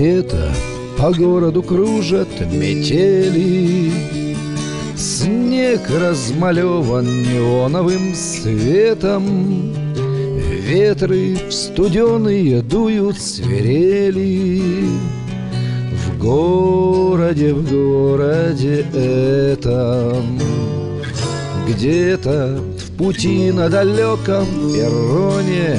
Где-то по городу кружат метели, снег размалеван неоновым светом, ветры в студеные дуют свирели. В городе этом, где-то в пути на далеком перроне,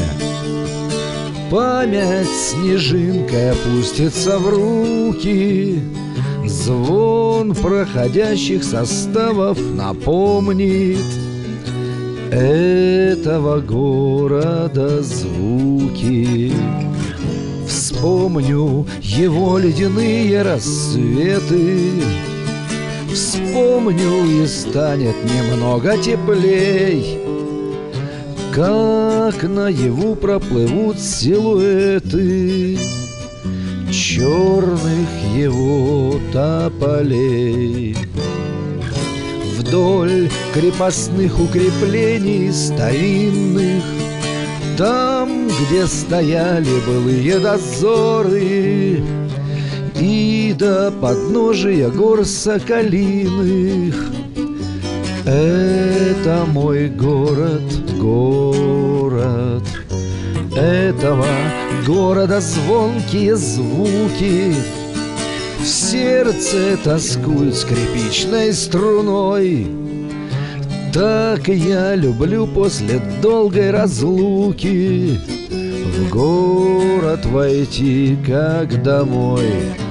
память снежинкой опустится в руки, звон проходящих составов напомнит этого города звуки. Вспомню его ледяные рассветы, вспомню, и станет немного теплей, как наяву проплывут силуэты черных его тополей. Вдоль крепостных укреплений старинных, там, где стояли былые дозоры, и до подножия гор соколиных, это мой город, город. Этого города звонкие звуки в сердце тоскуют скрипичной струной. Так я люблю после долгой разлуки в город войти, как домой.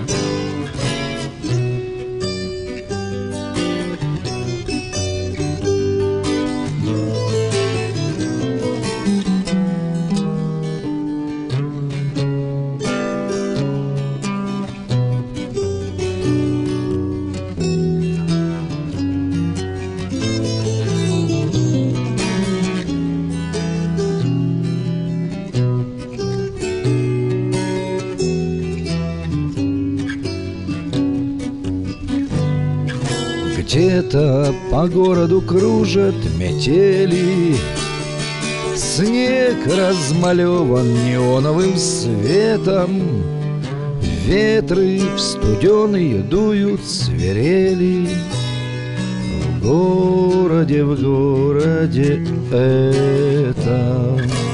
Где-то по городу кружат метели, снег размалеван неоновым светом, ветры в студеные дуют свирели. В городе этом.